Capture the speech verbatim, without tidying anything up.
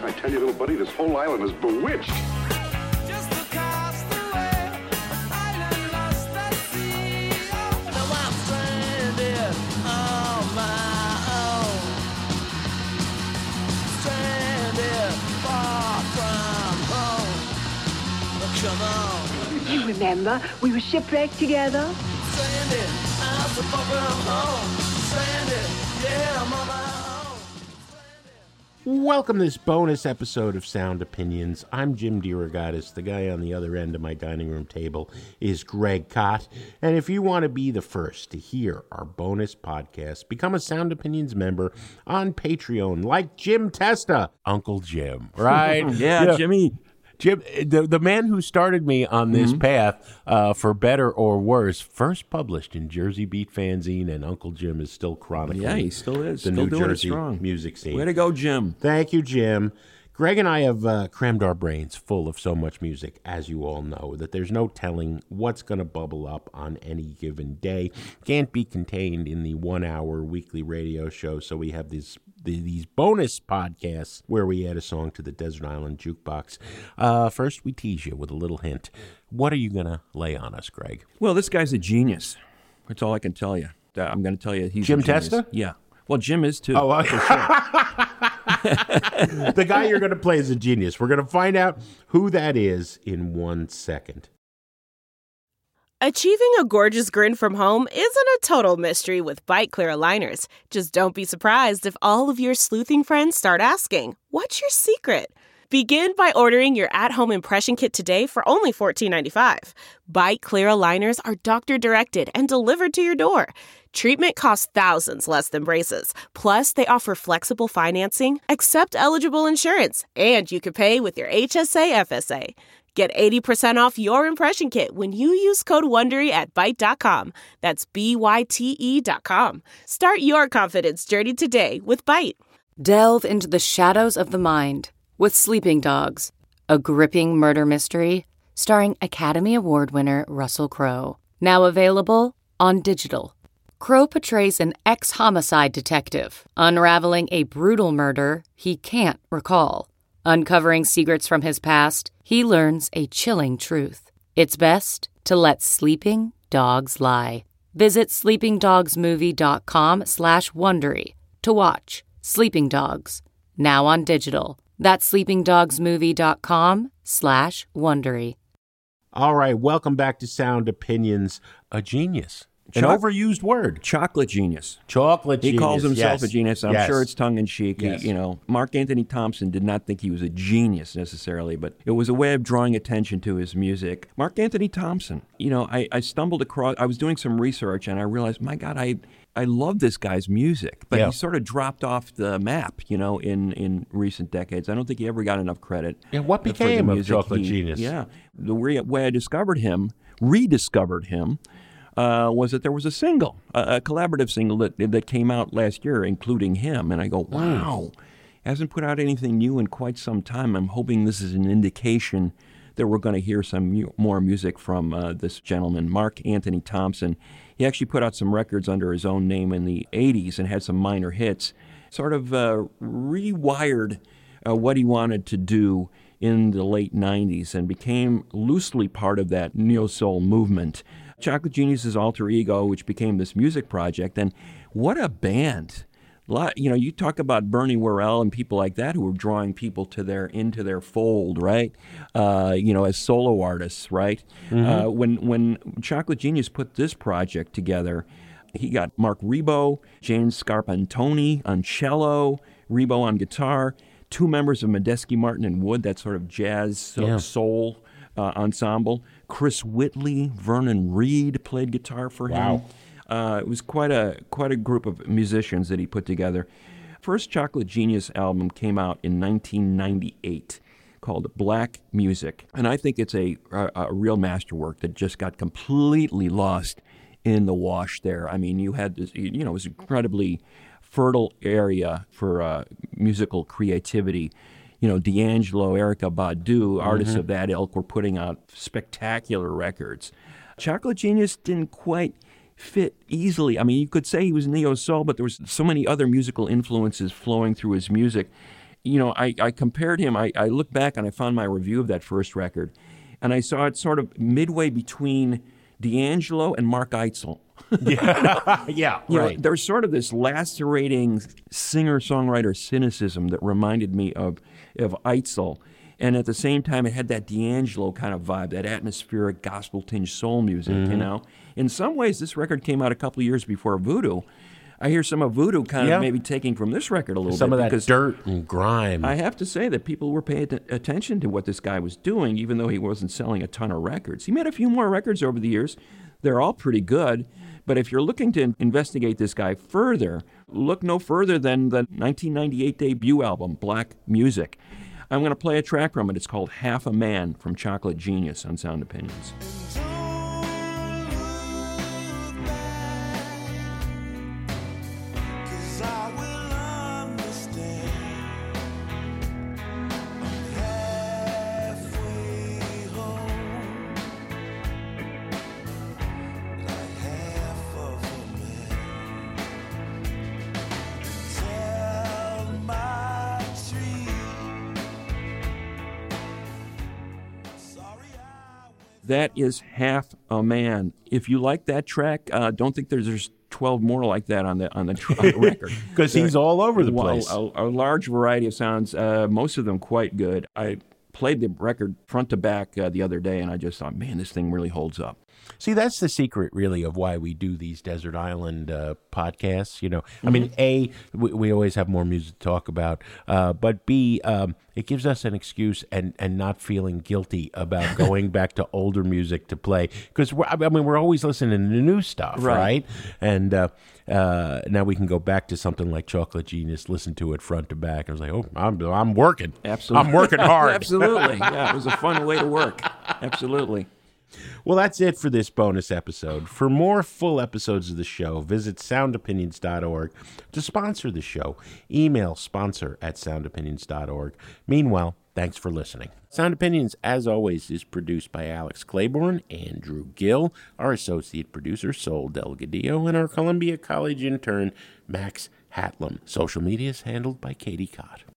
I tell you, little buddy, this whole island is bewitched. Just across the way, an island lost at sea. Now I'm stranded on my own. Stranded far from home. Oh, come on. You remember, we were shipwrecked together. Stranded, I'm so far from home. Stranded, yeah, I'm on my own. Welcome to this bonus episode of Sound Opinions. I'm Jim DeRogatis. The guy on the other end of my dining room table is Greg Kot. And if you want to be the first to hear our bonus podcast, become a Sound Opinions member on Patreon, like Jim Testa, Uncle Jim, right? yeah, yeah, Jimmy. Jim, the, the man who started me on this mm-hmm. path, uh, for better or worse, first published in Jersey Beat Fanzine, and Uncle Jim is still chronicling. Yeah, he still is. The still New doing Jersey it strong. music scene. Way to go, Jim. Thank you, Jim. Greg and I have uh, crammed our brains full of so much music, as you all know, that there's no telling what's going to bubble up on any given day. Can't be contained in the one-hour weekly radio show, so we have these the, these bonus podcasts where we add a song to the Desert Island Jukebox. Uh, first, we tease you with a little hint. What are you going to lay on us, Greg? Well, this guy's a genius. That's all I can tell you. Uh, I'm going to tell you he's Jim a genius. Testa? Yeah. Well, Jim is, too. Oh, uh, for sure. The guy you're going to play is a genius. We're going to find out who that is in one second. Achieving a gorgeous grin from home isn't a total mystery with Bite Clear aligners. Just don't be surprised if all of your sleuthing friends start asking, "What's your secret?" Begin by ordering your at-home impression kit today for only fourteen ninety-five. Bite Clear aligners are doctor-directed and delivered to your door. Treatment costs thousands less than braces. Plus, they offer flexible financing, accept eligible insurance, and you can pay with your H S A F S A. Get eighty percent off your impression kit when you use code WONDERY at Byte dot com. That's B Y T E dot com. Start your confidence journey today with Byte. Delve into the shadows of the mind with Sleeping Dogs, a gripping murder mystery starring Academy Award winner Russell Crowe. Now available on digital. Crowe portrays an ex-homicide detective unraveling a brutal murder he can't recall. Uncovering secrets from his past, he learns a chilling truth. It's best to let sleeping dogs lie. Visit sleepingdogsmovie.com slash Wondery to watch Sleeping Dogs, now on digital. That's sleepingdogsmovie.com slash Wondery. All right, welcome back to Sound Opinions. A genius. An Choc- overused word. Chocolate genius. Chocolate He genius. calls himself yes. a genius. I'm yes. sure it's tongue-in-cheek. Yes. He, you know, Mark Anthony Thompson did not think he was a genius necessarily, but it was a way of drawing attention to his music. Mark Anthony Thompson, you know, I, I stumbled across, I was doing some research, and I realized, my God, I I love this guy's music, but yeah. he sort of dropped off the map, you know, in, in recent decades. I don't think he ever got enough credit. Yeah, what for the became of music Chocolate he- Genius? Yeah. The way, way I discovered him, rediscovered him, Uh, was that there was a single, a, a collaborative single that that came out last year, including him. And I go, wow, hasn't put out anything new in quite some time. I'm hoping this is an indication that we're going to hear some mu- more music from uh, this gentleman, Mark Anthony Thompson. He actually put out some records under his own name in the eighties and had some minor hits, sort of uh, rewired uh, what he wanted to do in the late nineties and became loosely part of that neo-soul movement. Chocolate Genius's alter ego, which became this music project, and what a band! Lot, you know, you talk about Bernie Worrell and people like that who were drawing people to their into their fold, right? Uh, you know, as solo artists, right? Mm-hmm. Uh, when when Chocolate Genius put this project together, he got Mark Ribot, James Scarpantoni on cello, Ribot on guitar, two members of Medeski, Martin and Wood, that sort of jazz so, Yeah. soul uh, ensemble. Chris Whitley, Vernon Reed played guitar for him. Wow. Uh, it was quite a quite a group of musicians that he put together. First Chocolate Genius album came out in nineteen ninety-eight, called Black Music, and I think it's a, a a real masterwork that just got completely lost in the wash there. I mean, you had this, you know, it was incredibly fertile area for uh, musical creativity. You know, D'Angelo, Erykah Badu, artists Mm-hmm. of that ilk were putting out spectacular records. Chocolate Genius didn't quite fit easily. I mean, you could say he was neo-soul, but there was so many other musical influences flowing through his music. you know, I, I compared him. I, I looked back and I found my review of that first record, and I saw it sort of midway between D'Angelo and Mark Eitzel. yeah, yeah, You right. know, there's sort of this lacerating singer-songwriter cynicism that reminded me of, of Eitzel. And at the same time, it had that D'Angelo kind of vibe, that atmospheric gospel-tinged soul music, Mm-hmm. you know? In some ways, this record came out a couple of years before Voodoo. I hear some of Voodoo kind Yeah. of maybe taking from this record a little Some bit. of that because dirt and grime. I have to say that people were paying att- attention to what this guy was doing, even though he wasn't selling a ton of records. He made a few more records over the years. They're all pretty good. But if you're looking to investigate this guy further, look no further than the nineteen ninety-eight debut album, Black Music. I'm going to play a track from it. It's called Half a Man from Chocolate Genius on Sound Opinions. That is Half a Man. If you like that track, uh, don't think there's, there's twelve more like that on the on the, tr- on the record. Because he's all over the Well, place. A, a large variety of sounds, uh, most of them quite good. I played the record front to back uh, the other day, and I just thought, man, this thing really holds up. See, that's the secret, really, of why we do these Desert Island uh, podcasts. You know, I mean, A, we, we always have more music to talk about, uh, but B, um, it gives us an excuse and, and not feeling guilty about going back to older music to play. Because, I mean, we're always listening to new stuff, right? Right. And uh, uh, now we can go back to something like Chocolate Genius, listen to it front to back. I was like, oh, I'm, I'm working. Absolutely. I'm working hard. Absolutely. Yeah, it was a fun way to work. Absolutely. Well, that's it for this bonus episode. For more full episodes of the show, visit sound opinions dot org. To sponsor the show, email sponsor at sound opinions dot org. Meanwhile, thanks for listening. Sound Opinions, as always, is produced by Alex Claiborne, Andrew Gill, our associate producer, Sol Delgadillo, and our Columbia College intern, Max Hatlam. Social media is handled by Katie Cott.